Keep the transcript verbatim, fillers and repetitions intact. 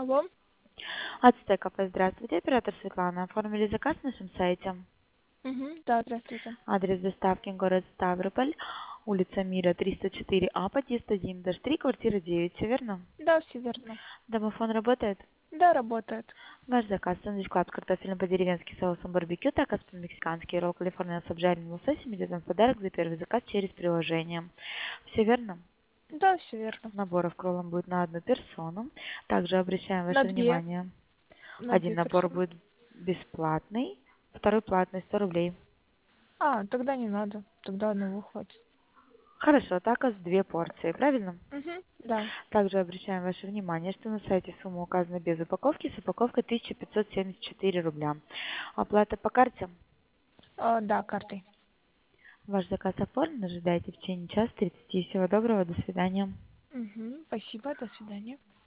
Алло. Ацтеков, здравствуйте, оператор Светлана. Оформили заказ на нашем сайте. Угу. Да, здравствуйте. Адрес доставки город Ставрополь, улица Мира, триста четыре А, подъезд один, три, квартира девять, все верно? Да, все верно. Домофон работает? Да, работает. Ваш заказ сэндвич клаб с картофелем по-деревенски соусом барбекю, такос по-мексикански, ролл калифорния с обжаренным лососем идет на подарок за первый заказ через приложение. Все верно? Да, все верно. Наборов к роллам будет на одну персону. Также обращаем На ваше две. внимание, На один две набор персоны. будет бесплатный, второй платный, сто рублей. А, тогда не надо. Тогда одного хватит. Хорошо, такос две порции, правильно? Угу. Да. Также обращаем ваше внимание, что на сайте сумма указана без упаковки, с упаковкой тысяча пятьсот семьдесят четыре рубля. Оплата по карте. А, да, картой. Ваш заказ оформлен, ожидайте в течение часа тридцати. Всего доброго, до свидания. Угу. Спасибо, до свидания.